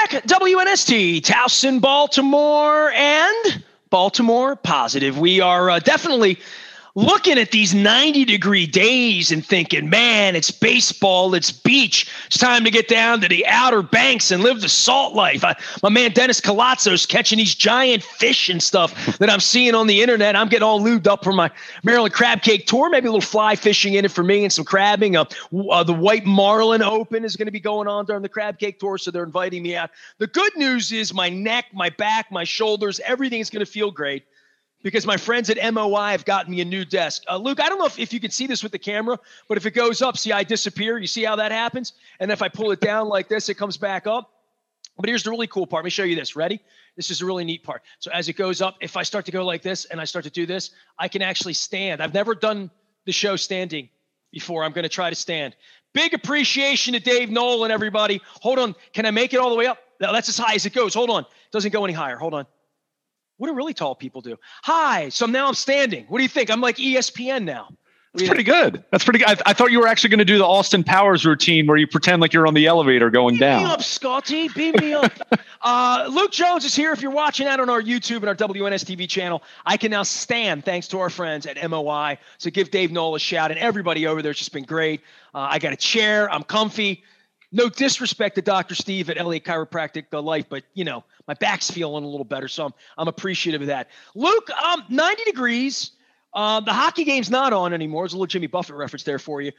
back. WNST, Towson, Baltimore, and Baltimore Positive. We are definitely looking at these 90-degree days and thinking, man, it's baseball, it's beach. It's time to get down to the Outer Banks and live the salt life. My man Dennis Colazzo's catching these giant fish and stuff that I'm seeing on the internet. I'm getting all lubed up for my Maryland Crab Cake Tour. Maybe a little fly fishing in it for me and some crabbing. The White Marlin Open is going to be going on during the Crab Cake Tour, so they're inviting me out. The good news is my neck, my back, my shoulders, everything is going to feel great, because my friends at MOI have gotten me a new desk. Luke, I don't know if you can see this with the camera, but if it goes up, see I disappear. You see how that happens? And if I pull it down like this, it comes back up. But here's the really cool part. Let me show you this. Ready? This is a really neat part. So as it goes up, if I start to go like this and I start to do this, I can actually stand. I've never done the show standing before. I'm going to try to stand. Big appreciation to Dave Nolan, everybody. Hold on. Can I make it all the way up? No, that's as high as it goes. Hold on. It doesn't go any higher. Hold on. What do really tall people do? Hi. So now I'm standing. What do you think? I'm like ESPN now. That's pretty good. That's pretty good. I thought you were actually going to do the Austin Powers routine where you pretend like you're on the elevator going down. Beam me up, Scotty. Beam me up. Luke Jones is here. If you're watching that on our YouTube and our WNSTV channel, I can now stand thanks to our friends at MOI. So give Dave Knoll a shout, and everybody over there. It's just been great. I got a chair. I'm comfy. No disrespect to Dr. Steve at Elliott Chiropractic Life, but, you know, my back's feeling a little better, so I'm appreciative of that. Luke, 90 degrees. The hockey game's not on anymore. There's a little Jimmy Buffett reference there for you.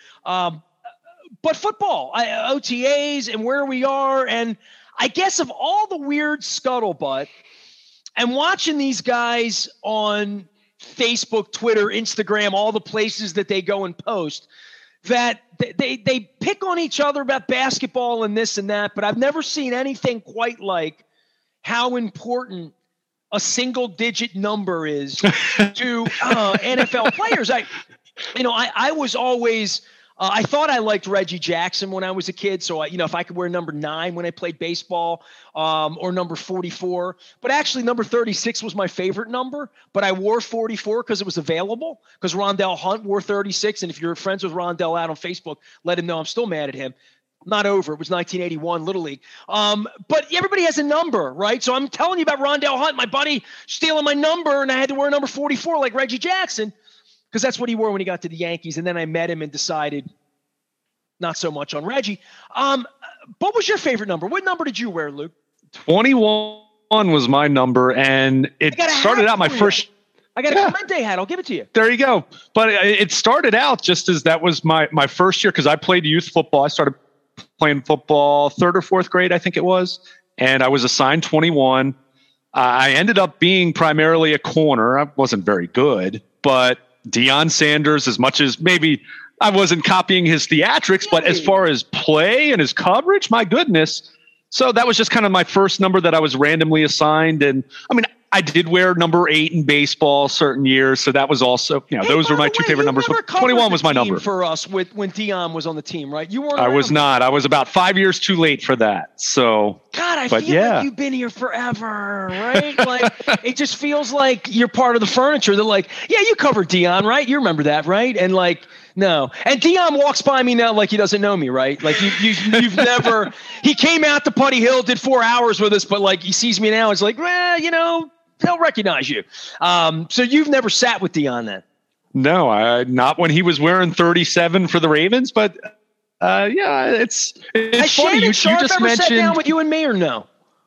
But football, OTAs, and where we are, and I guess of all the weird scuttlebutt, and watching these guys on Facebook, Twitter, Instagram, all the places that they go and post, that they pick on each other about basketball and this and that, but I've never seen anything quite like how important a single-digit number is to NFL players. I was always I thought I liked Reggie Jackson when I was a kid. So, if I could wear number 9 when I played baseball, or number 44, but actually number 36 was my favorite number, but I wore 44 because it was available, because Rondell Hunt wore 36. And if you're friends with Rondell out on Facebook, let him know I'm still mad at him. Not over. It was 1981 Little League. But everybody has a number, right? So I'm telling you about Rondell Hunt, my buddy stealing my number, and I had to wear number 44 like Reggie Jackson, because that's what he wore when he got to the Yankees. And then I met him and decided not so much on Reggie. What was your favorite number? What number did you wear, Luke? 21 was my number, and it started out my first. I got a Clemente hat. I'll give it to you. There you go. But it started out just as that was my first year, because I played youth football. I started playing football 3rd or 4th grade, I think it was, and I was assigned 21. I ended up being primarily a corner. I wasn't very good, but Deion Sanders, as much as maybe I wasn't copying his theatrics, but as far as play and his coverage, my goodness. So that was just kind of my first number that I was randomly assigned. And I mean, I did wear number 8 in baseball certain years. So that was also, those were my 2 favorite numbers. But 21 was my number for us when Deion was on the team, right? You weren't. I was not. I was about 5 years too late for that. So God, I feel like you've been here forever, right? Like it just feels like you're part of the furniture. They're like, yeah, you covered Deion, right? You remember that, right? And like, no. And Deion walks by me now like he doesn't know me, right? Like you've never. He came out to Putty Hill, did 4 hours with us, but like he sees me now, it's like, well, he'll recognize you. So you've never sat with Deion then? No, not when he was wearing 37 for the Ravens. But it's Has funny. You just mentioned sat down with you and me, or no?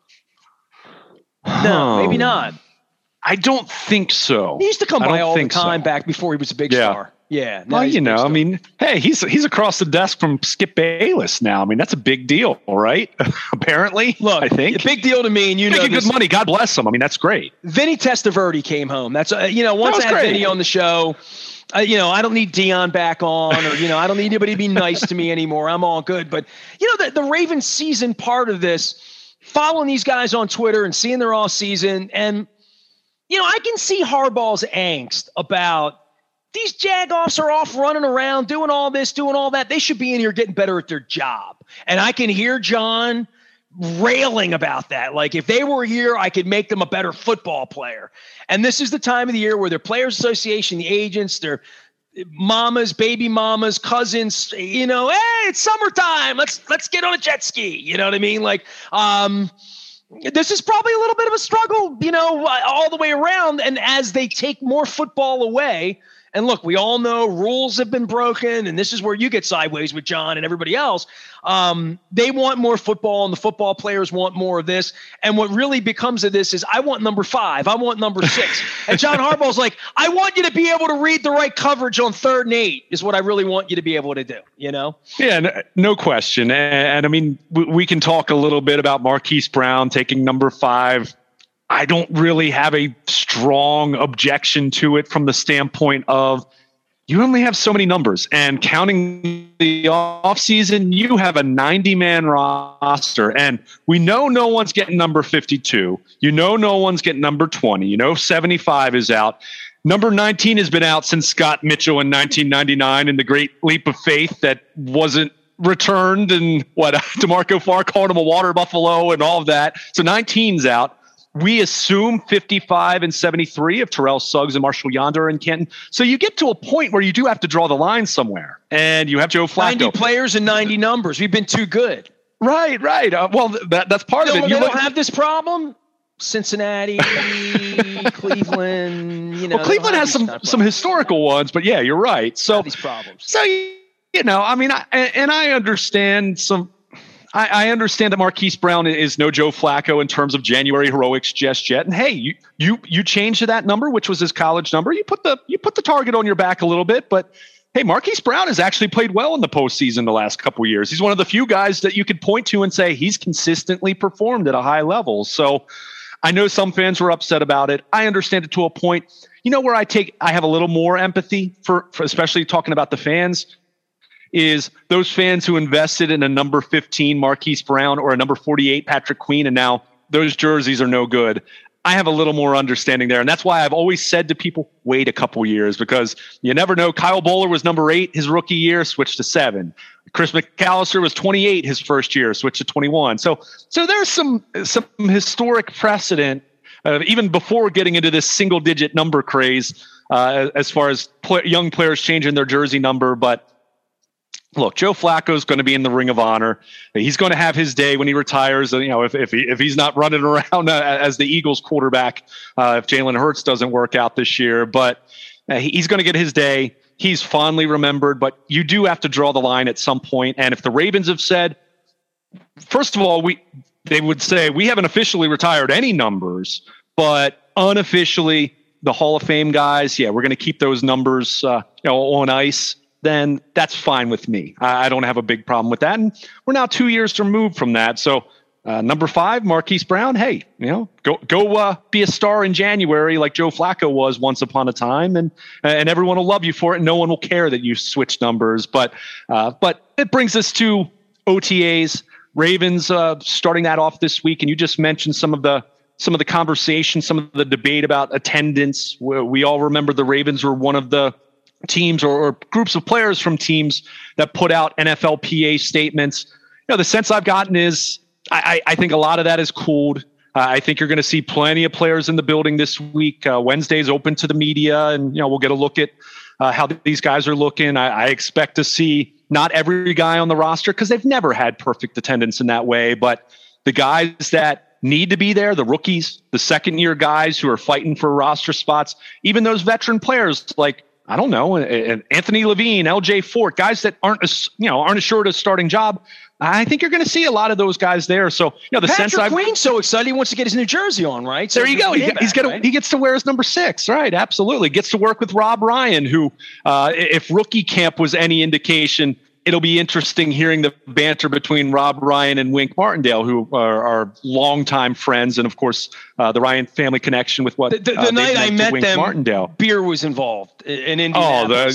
No, maybe not. I don't think so. He used to come by all the time back before he was a big star. Yeah. Well, I mean, hey, he's across the desk from Skip Bayless now. I mean, that's a big deal, right? Apparently, look, I think a big deal to me, and making good money. God bless him. I mean, that's great. Vinny Testaverde came home. That's once I had Vinny on the show, I don't need Deion back on, or I don't need anybody to be nice to me anymore. I'm all good. But the Ravens season part of this, following these guys on Twitter and seeing their all season, and I can see Harbaugh's angst about. These jagoffs are off running around, doing all this, doing all that. They should be in here getting better at their job. And I can hear John railing about that. Like, if they were here, I could make them a better football player. And this is the time of the year where their Players Association, the agents, they're mamas, baby mamas, cousins, hey, it's summertime. Let's get on a jet ski. You know what I mean? Like, this is probably a little bit of a struggle, all the way around. And as they take more football away, and look, we all know rules have been broken, and this is where you get sideways with John and everybody else. They want more football, and the football players want more of this. And what really becomes of this is, I want number 5. I want number 6. And John Harbaugh's like, I want you to be able to read the right coverage on 3rd and 8 is what I really want you to be able to do, Yeah, no question. And I mean, we can talk a little bit about Marquise Brown taking number 5. I don't really have a strong objection to it from the standpoint of you only have so many numbers, and counting the offseason, you have a 90-man roster, and we know no one's getting number 52. No one's getting number 20. 75 is out. Number 19 has been out since Scott Mitchell in 1999 in the great leap of faith that wasn't returned, and DeMarco Farr called him a water buffalo and all of that. So 19's out. We assume 55 and 73 of Terrell Suggs and Marshall Yonder and Kenton. So you get to a point where you do have to draw the line somewhere. And you have Joe Flacco. 90 players and 90 numbers. We've been too good. Right. Well, that's part of it. You don't have this problem? Cincinnati, Cleveland. Well, Cleveland has some historical ones, but yeah, you're right. So these problems. So, I mean, I understand some. I understand that Marquise Brown is no Joe Flacco in terms of January heroics just yet. And hey, you changed to that number, which was his college number. You put the target on your back a little bit, but hey, Marquise Brown has actually played well in the postseason the last couple of years. He's one of the few guys that you could point to and say he's consistently performed at a high level. So I know some fans were upset about it. I understand it to a point. Where I have a little more empathy for especially talking about the fans is those fans who invested in a number 15 Marquise Brown or a number 48 Patrick Queen, and now those jerseys are no good. I have a little more understanding there, and that's why I've always said to people, wait a couple years, because you never know. Kyle Bowler was number 8 his rookie year, switched to 7. Chris McAllister was 28 his first year, switched to 21. So there's some historic precedent, even before getting into this single-digit number craze, as far as young players changing their jersey number, but look, Joe Flacco is going to be in the Ring of Honor. He's going to have his day when he retires. If he's not running around as the Eagles quarterback, if Jalen Hurts doesn't work out this year, but he's going to get his day. He's fondly remembered, but you do have to draw the line at some point. And if the Ravens have said, first of all, they would say we haven't officially retired any numbers, but unofficially the Hall of Fame guys, we're going to keep those numbers on ice. Then that's fine with me. I don't have a big problem with that. And we're now 2 years removed from that. So number 5, Marquise Brown, hey, go be a star in January like Joe Flacco was once upon a time. And everyone will love you for it. And no one will care that you switch numbers. But it brings us to OTAs. Ravens starting that off this week. And you just mentioned some of the conversation, some of the debate about attendance. We all remember the Ravens were one of the teams or groups of players from teams that put out NFLPA statements. The sense I've gotten is I think a lot of that is cooled. I think you're going to see plenty of players in the building this week. Wednesday's open to the media, and we'll get a look at how these guys are looking. I expect to see not every guy on the roster because they've never had perfect attendance in that way, but the guys that need to be there, the rookies, the second-year guys who are fighting for roster spots, even those veteran players like, I don't know, Anthony Levine, LJ Fort, guys that aren't assured a starting job. I think you're going to see a lot of those guys there. So, the Patrick Queen's so excited he wants to get his new jersey on, right? So there you go. He gets to wear his number 6, right? Absolutely. Gets to work with Rob Ryan, who, if rookie camp was any indication, it'll be interesting hearing the banter between Rob Ryan and Wink Martindale, who are longtime friends, and of course the Ryan family connection with what the night I met Wink them, Martindale. Beer was involved in Indianapolis.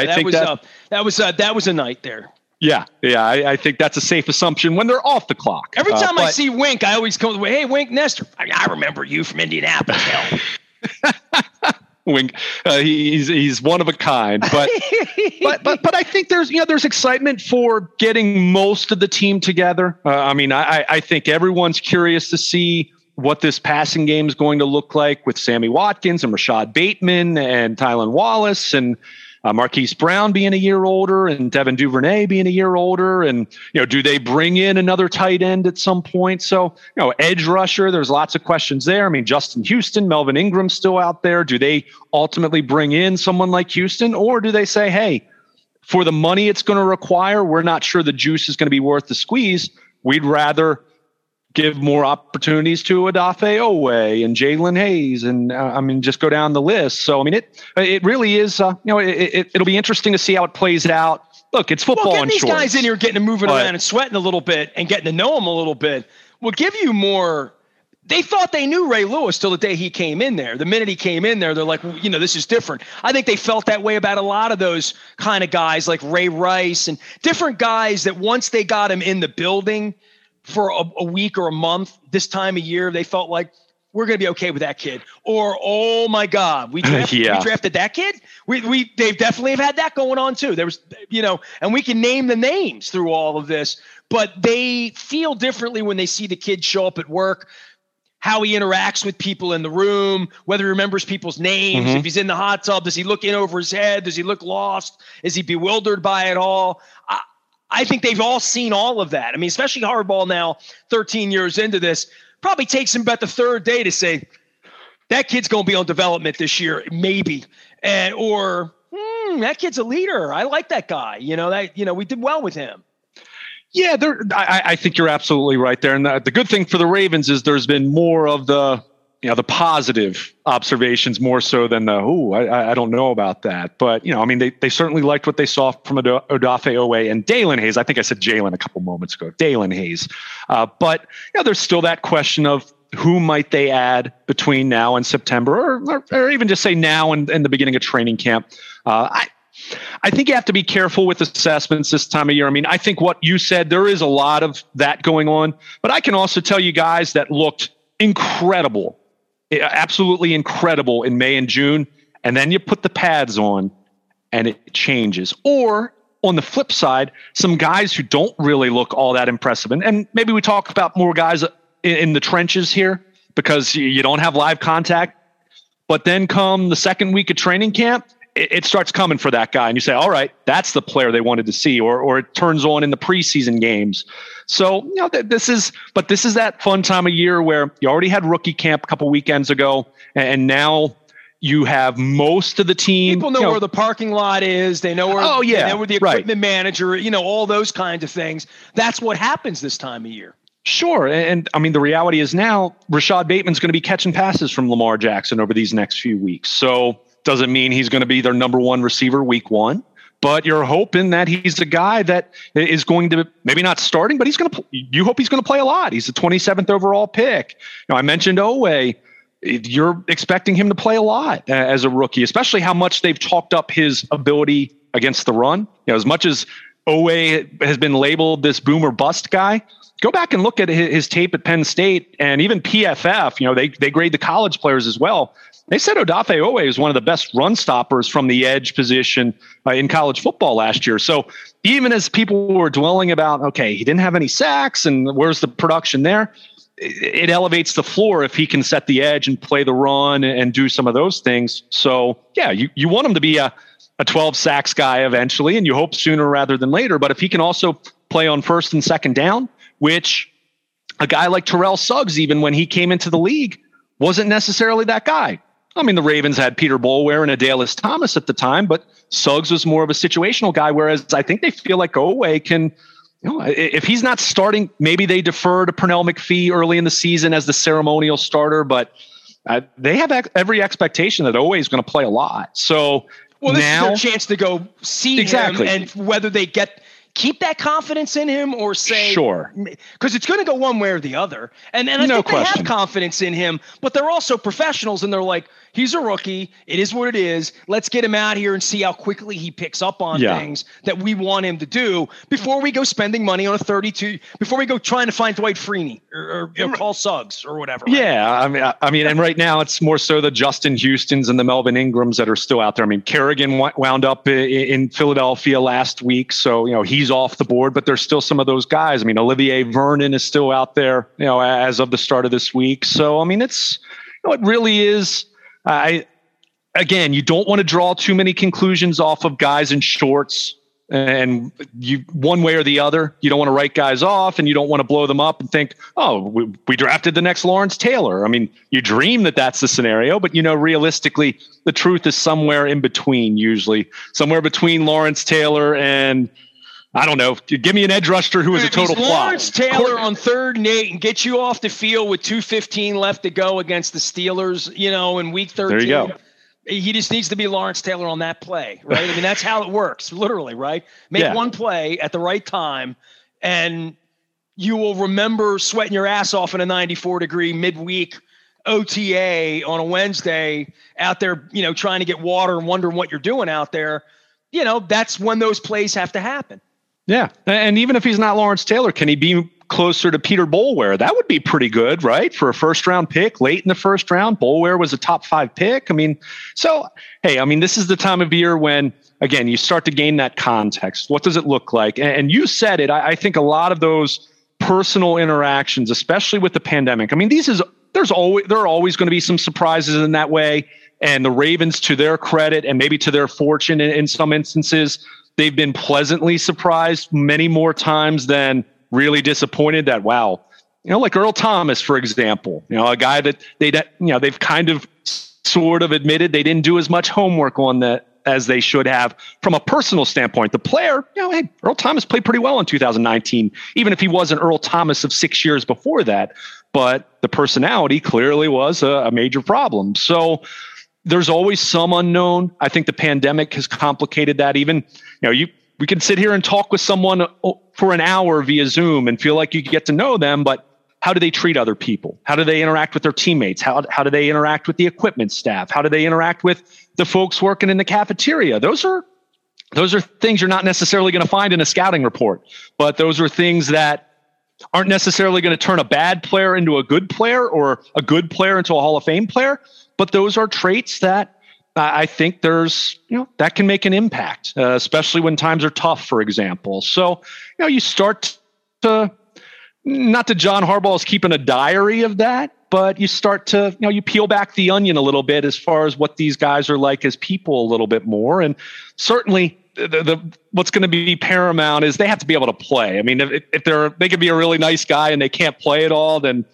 That was a night there. Yeah, I think that's a safe assumption when they're off the clock. Every time I see Wink, I always come, hey, Wink Nestor. I remember you from Indianapolis. Hell. Wink, he's one of a kind, but I think there's excitement for getting most of the team together. I think everyone's curious to see what this passing game is going to look like with Sammy Watkins and Rashad Bateman and Tylan Wallace, and Marquise Brown being a year older and Devin Duvernay being a year older. And, do they bring in another tight end at some point? So, edge rusher, there's lots of questions there. I mean, Justin Houston, Melvin Ingram still out there. Do they ultimately bring in someone like Houston, or do they say, hey, for the money it's going to require, we're not sure the juice is going to be worth the squeeze. We'd rather give more opportunities to Odafe Owe and Jalen Hayes, and just go down the list. So it really is. It'll be interesting to see how it plays out. Look, it's football. Well, in these shorts. guys in here getting them moving around and sweating a little bit and getting to know them a little bit will give you more. They thought they knew Ray Lewis till the day he came in there. The minute he came in there, they're like, well, this is different. I think they felt that way about a lot of those kind of guys like Ray Rice and different guys that once they got him in the building for a week or a month this time of year, they felt like we're going to be okay with that kid. Or, oh my God, we drafted that kid. They definitely have had that going on too. There was, and we can name the names through all of this, but they feel differently when they see the kid show up at work, how he interacts with people in the room, whether he remembers people's names, if he's in the hot tub, does he look in over his head? Does he look lost? Is he bewildered by it all? I think they've all seen all of that. I mean, especially Harbaugh now, 13 years into this, probably takes him about the third day to say, that kid's going to be on development this year, maybe. Or that kid's a leader. I like that guy. We did well with him. Yeah, I think you're absolutely right there. And the good thing for the Ravens is there's been more of the positive observations more so than I don't know about that. But, they certainly liked what they saw from Odafe Owe and Dalen Hayes. I think I said Jalen a couple moments ago, Dalen Hayes. But there's still that question of who might they add between now and September, or even just say now and the beginning of training camp. I think you have to be careful with assessments this time of year. I mean, I think what you said, there is a lot of that going on. But I can also tell you guys that looked incredible, absolutely incredible in May and June, and then you put the pads on and it changes. Or on the flip side, some guys who don't really look all that impressive, and maybe we talk about more guys in the trenches here because you don't have live contact, but then come the second week of training camp, it starts coming for that guy, and you say, all right, that's the player they wanted to see, or it turns on in the preseason games. So, this is that fun time of year where you already had rookie camp a couple weekends ago, and now you have most of the team. People know where the parking lot is. They know where, they know where the equipment manager, all those kinds of things. That's what happens this time of year. Sure. And I mean, the reality is now Rashad Bateman's going to be catching passes from Lamar Jackson over these next few weeks. So doesn't mean he's going to be their number one receiver week one, but you're hoping that he's the guy that is going to maybe not starting, but you hope he's going to play a lot. He's the 27th overall pick. I mentioned Owe. You're expecting him to play a lot as a rookie, especially how much they've talked up his ability against the run. As much as Owe has been labeled this boom or bust guy, go back and look at his tape at Penn State and even PFF. They grade the college players as well. They said Odafe Owe is one of the best run stoppers from the edge position in college football last year. So even as people were dwelling about, okay, he didn't have any sacks and where's the production there, it elevates the floor if he can set the edge and play the run and do some of those things. So, yeah, you want him to be a 12 sacks guy eventually, and you hope sooner rather than later. But if he can also play on first and second down, which a guy like Terrell Suggs, even when he came into the league, wasn't necessarily that guy. I mean, the Ravens had Peter Boulware and Adalys Thomas at the time, but Suggs was more of a situational guy, whereas I think they feel like Owe can, if he's not starting, maybe they defer to Pernell McPhee early in the season as the ceremonial starter, but they have every expectation that Owe is going to play a lot. So this is their chance to go see him and whether they keep that confidence in him or say, sure, because it's going to go one way or the other. And I think they have confidence in him, but they're also professionals and they're like, he's a rookie. It is what it is. Let's get him out here and see how quickly he picks up on things that we want him to do before we go spending money on a 32, before we go trying to find Dwight Freeney or call Suggs or whatever. Right? Yeah. I mean, and right now it's more so the Justin Houstons and the Melvin Ingrams that are still out there. I mean, Kerrigan wound up in Philadelphia last week. So, he's off the board, but there's still some of those guys. I mean, Olivier Vernon is still out there, as of the start of this week. So, I mean, it really is, again, you don't want to draw too many conclusions off of guys in shorts. And you, one way or the other, you don't want to write guys off, and you don't want to blow them up and think, oh, we drafted the next Lawrence Taylor. I mean, you dream that that's the scenario, but realistically, the truth is somewhere in between, usually somewhere between Lawrence Taylor and, I don't know, give me an edge rusher who is a total flop. Lawrence Taylor on 3rd and 8 and get you off the field with 2:15 left to go against the Steelers, in week 13. There you go. He just needs to be Lawrence Taylor on that play, right? I mean, that's how it works, literally, right? Make one play at the right time, and you will remember sweating your ass off in a 94-degree midweek OTA on a Wednesday out there, trying to get water and wondering what you're doing out there. That's when those plays have to happen. Yeah, and even if he's not Lawrence Taylor, can he be closer to Peter Boulware? That would be pretty good, right? For a first-round pick, late in the first round. Boulware was a top 5 pick. I mean, so, hey, this is the time of year when, again, you start to gain that context. What does it look like? And you said it. I think a lot of those personal interactions, especially with the pandemic, there are always going to be some surprises in that way. And the Ravens, to their credit and maybe to their fortune in some instances, they've been pleasantly surprised many more times than really disappointed. That, wow, like Earl Thomas, for example, a guy that they've kind of sort of admitted they didn't do as much homework on that as they should have from a personal standpoint. The player, hey, Earl Thomas played pretty well in 2019, even if he wasn't Earl Thomas of 6 years before that. But the personality clearly was a major problem. So there's always some unknown. I think the pandemic has complicated that. Even, we can sit here and talk with someone for an hour via Zoom and feel like you get to know them, but how do they treat other people? How do they interact with their teammates? How do they interact with the equipment staff? How do they interact with the folks working in the cafeteria? Those are things you're not necessarily going to find in a scouting report, but those are things that aren't necessarily going to turn a bad player into a good player or a good player into a Hall of Fame player. But those are traits that I think that can make an impact, especially when times are tough, for example. So, you start to, not that John Harbaugh is keeping a diary of that, but you start to, you peel back the onion a little bit as far as what these guys are like as people a little bit more. And certainly what's going to be paramount is they have to be able to play. I mean, if they could be a really nice guy and they can't play at all, then,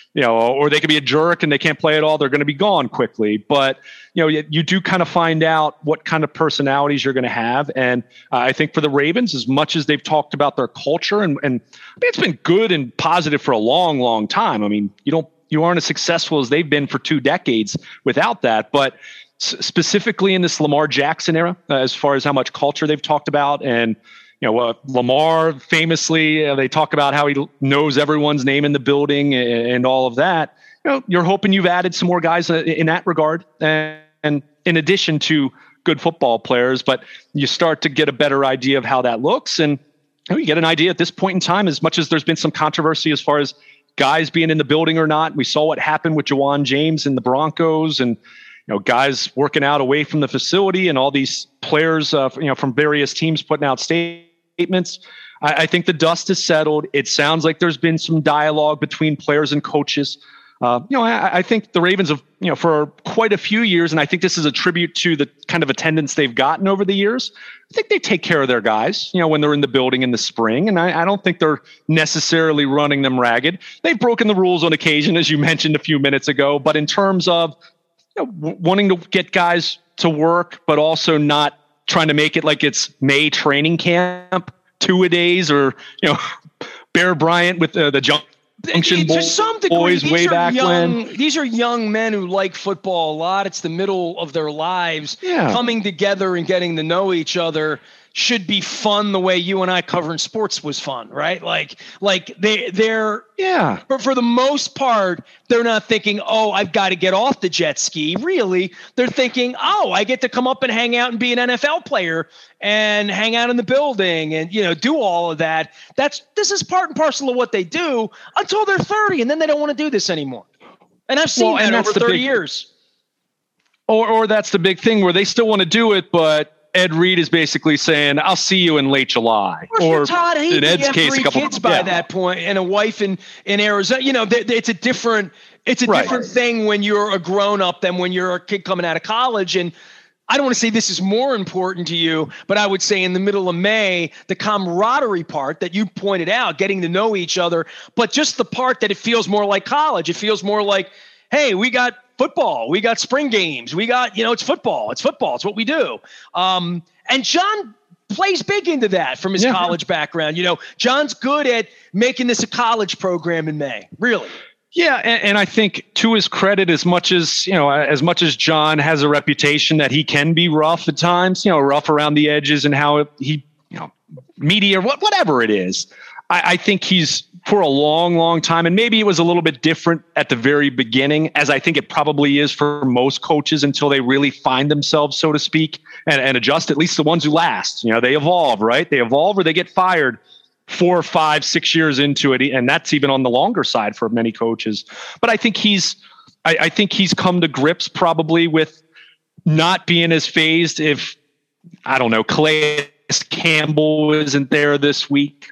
or they could be a jerk and they can't play at all, they're going to be gone quickly. But, you do kind of find out what kind of personalities you're going to have. And I think for the Ravens, as much as they've talked about their culture, and it's been good and positive for a long, long time. I mean, you aren't as successful as they've been for 2 decades without that. But specifically in this Lamar Jackson era, as far as how much culture they've talked about, and Lamar famously, they talk about how he knows everyone's name in the building and all of that. You're hoping you've added some more guys in that regard, and in addition to good football players, but you start to get a better idea of how that looks, and you get an idea at this point in time. As much as there's been some controversy as far as guys being in the building or not, we saw what happened with Jawan James and the Broncos, and guys working out away from the facility, and all these players, from various teams putting out statements. I think the dust has settled. It sounds like there's been some dialogue between players and coaches. I think the Ravens have, for quite a few years, and I think this is a tribute to the kind of attendance they've gotten over the years. I think they take care of their guys, when they're in the building in the spring, and I don't think they're necessarily running them ragged. They've broken the rules on occasion, as you mentioned a few minutes ago, but in terms of wanting to get guys to work, but also not trying to make it like it's May training camp 2-a-days, or Bear Bryant with the Junction to some degree, boys way back when. These are young men who like football a lot. It's the middle of their lives. Coming together and getting to know each other should be fun the way you and I covering sports was fun, right? Like they're But for the most part, they're not thinking, oh, I've got to get off the jet ski. Really, they're thinking, oh, I get to come up and hang out and be an NFL player and hang out in the building and do all of that. This is part and parcel of what they do until they're 30, and then they don't want to do this anymore. And I've seen that over 30 years. Or that's the big thing where they still want to do it, but Ed Reed is basically saying, "I'll see you in late July." Or Todd Heap, in Ed's you have case, three kids by that point, and a wife in Arizona. You know, it's a different different thing when you're a grown up than when you're a kid coming out of college. And I don't want to say this is more important to you, but I would say in the middle of May, the camaraderie part that you pointed out, getting to know each other, but just the part that it feels more like college. It feels more like, hey, we got football, we got spring games, we got, it's football. It's what we do. And John plays big into that from his college background. John's good at making this a college program in May, really. Yeah, and I think to his credit, as much as John has a reputation that he can be rough at times, rough around the edges and how he, media, whatever it is, I think he's, for a long, long time, and maybe it was a little bit different at the very beginning, as I think it probably is for most coaches until they really find themselves, so to speak, and adjust, at least the ones who last. They evolve, right? They evolve or they get fired 4, 5, 6 years into it. And that's even on the longer side for many coaches. But I think he's come to grips probably with not being as phased if, I don't know, Calais Campbell isn't there this week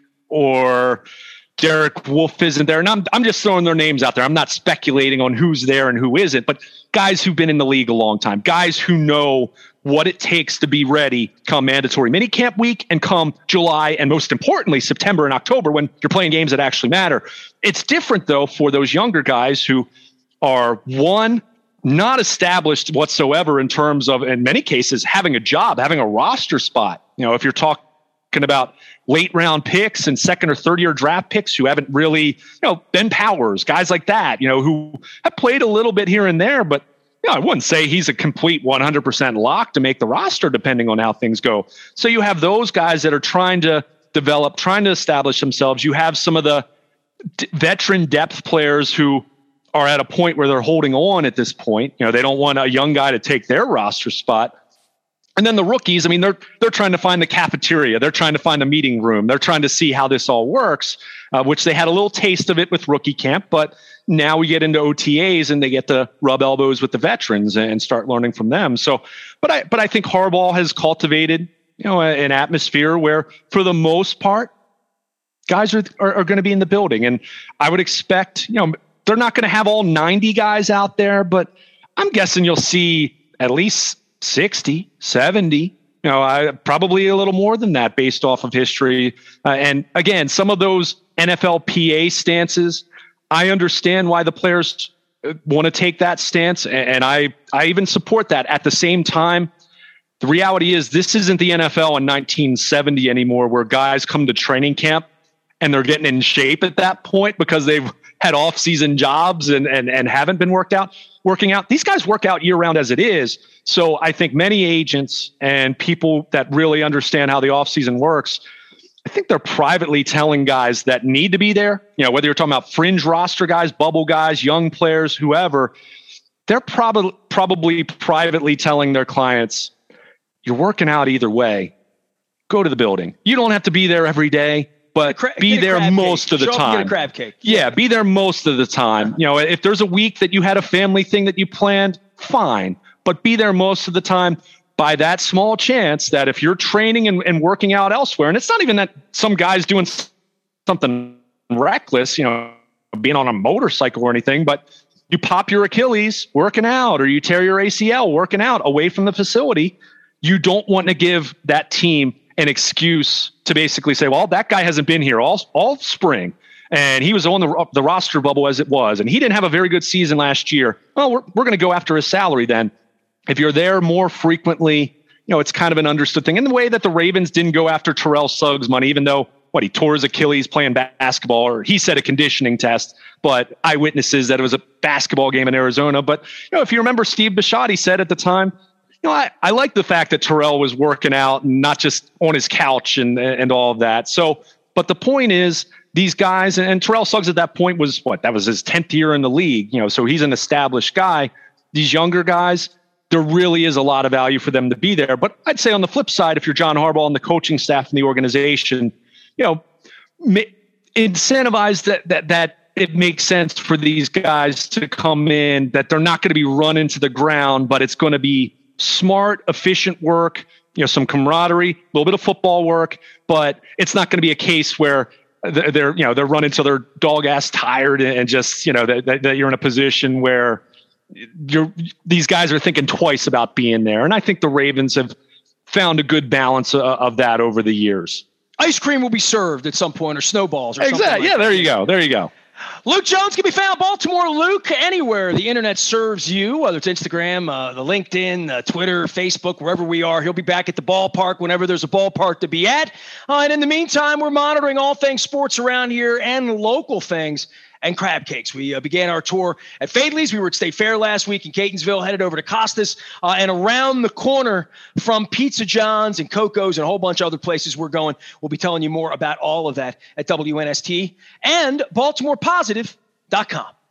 or Derek Wolfe isn't there. And I'm just throwing their names out there. I'm not speculating on who's there and who isn't, but guys who've been in the league a long time, guys who know what it takes to be ready come mandatory minicamp week and come July, and most importantly, September and October, when you're playing games that actually matter. It's different, though, for those younger guys who are, one, not established whatsoever in terms of, in many cases, having a job, having a roster spot. If you're talking about late round picks and second or third year draft picks who haven't really, Ben Powers, guys like that, who have played a little bit here and there, but I wouldn't say he's a complete 100% lock to make the roster depending on how things go. So you have those guys that are trying to develop, trying to establish themselves. You have some of the veteran depth players who are at a point where they're holding on at this point. They don't want a young guy to take their roster spot. And then the rookies, they're trying to find the cafeteria. They're trying to find a meeting room. They're trying to see how this all works, which they had a little taste of it with rookie camp. But now we get into OTAs and they get to rub elbows with the veterans and start learning from them. So, but I think Harbaugh has cultivated, an atmosphere where, for the most part, guys are going to be in the building. And I would expect, they're not going to have all 90 guys out there, but I'm guessing you'll see at least 60, 70, probably a little more than that based off of history. And again, some of those NFLPA stances, I understand why the players want to take that stance. And I even support that. At the same time, the reality is this isn't the NFL in 1970 anymore, where guys come to training camp and they're getting in shape at that point because they've had off-season jobs and haven't been working out. These guys work out year-round as it is. So I think many agents and people that really understand how the offseason works, I think they're privately telling guys that need to be there, whether you're talking about fringe roster guys, bubble guys, young players, whoever, they're probably privately telling their clients, you're working out either way. Go to the building. You don't have to be there every day, but be there most of the time. Get a crab cake. Yeah, be there most of the time. If there's a week that you had a family thing that you planned, fine. But be there most of the time. By that small chance that if you're training and working out elsewhere, and it's not even that some guy's doing something reckless, being on a motorcycle or anything, but you pop your Achilles working out, or you tear your ACL working out away from the facility, you don't want to give that team an excuse to basically say, well, that guy hasn't been here all spring, and he was on the roster bubble as it was, and he didn't have a very good season last year. Well, we're going to go after his salary then. If you're there more frequently, it's kind of an understood thing. In the way that the Ravens didn't go after Terrell Suggs' money, even though he tore his Achilles playing basketball, or he said a conditioning test, but eyewitnesses that it was a basketball game in Arizona. But, if you remember, Steve Bisciotti said at the time, I like the fact that Terrell was working out and not just on his couch and all of that. So, but the point is, these guys, and Terrell Suggs at that point was that was his 10th year in the league, so he's an established guy. These younger guys, there really is a lot of value for them to be there. But I'd say on the flip side, if you're John Harbaugh and the coaching staff and the organization, incentivize that it makes sense for these guys to come in, that they're not going to be run into the ground, but it's going to be smart, efficient work, some camaraderie, a little bit of football work, but it's not going to be a case where they're running till they're dog ass tired and just, that you're in a position where these guys are thinking twice about being there. And I think the Ravens have found a good balance of that over the years. Ice cream will be served at some point, or snowballs. Or exactly. Something like yeah. There you go. Luke Jones can be found Baltimore Luke anywhere the internet serves you, whether it's Instagram, the LinkedIn, Twitter, Facebook, wherever we are. He'll be back at the ballpark whenever there's a ballpark to be at. And in the meantime, we're monitoring all things sports around here and local things and crab cakes. We began our tour at Fadley's. We were at State Fair last week in Catonsville, headed over to Costas, and around the corner from Pizza John's and Coco's and a whole bunch of other places we're going. We'll be telling you more about all of that at WNST and BaltimorePositive.com.